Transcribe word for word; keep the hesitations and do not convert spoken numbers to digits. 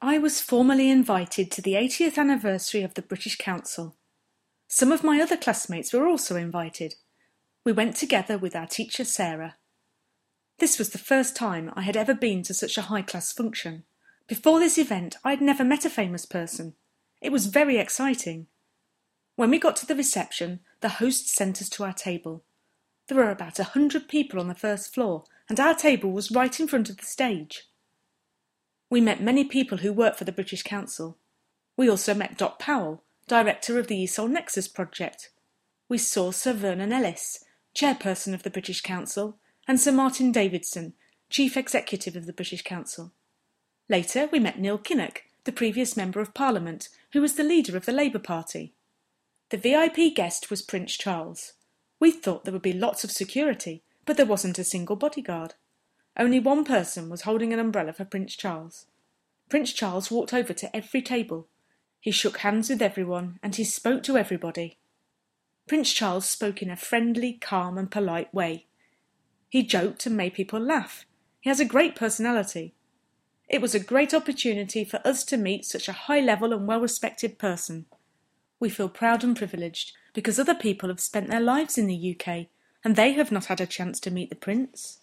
I was formally invited to the eightieth anniversary of the British Council. Some of my other classmates were also invited. We went together with our teacher Sarah. This was the first time I had ever been to such a high-class function. Before this event, I had never met a famous person. It was very exciting. When we got to the reception, the host sent us to our table. There were about a hundred people on the first floor, and our table was right in front of the stage. We met many people who work for the British Council. We also met Dot Powell, director of the E S O L Nexus project. We saw Sir Vernon Ellis, chairperson of the British Council, and Sir Martin Davidson, chief executive of the British Council. Later we met Neil Kinnock, the previous Member of Parliament, who was the leader of the Labour Party. The V I P guest was Prince Charles. We thought there would be lots of security, but there wasn't a single bodyguard. Only one person was holding an umbrella for Prince Charles. Prince Charles walked over to every table. He shook hands with everyone and he spoke to everybody. Prince Charles spoke in a friendly, calm and polite way. He joked and made people laugh. He has a great personality. It was a great opportunity for us to meet such a high-level and well-respected person. We feel proud and privileged because other people have spent their lives in the U K and they have not had a chance to meet the Prince.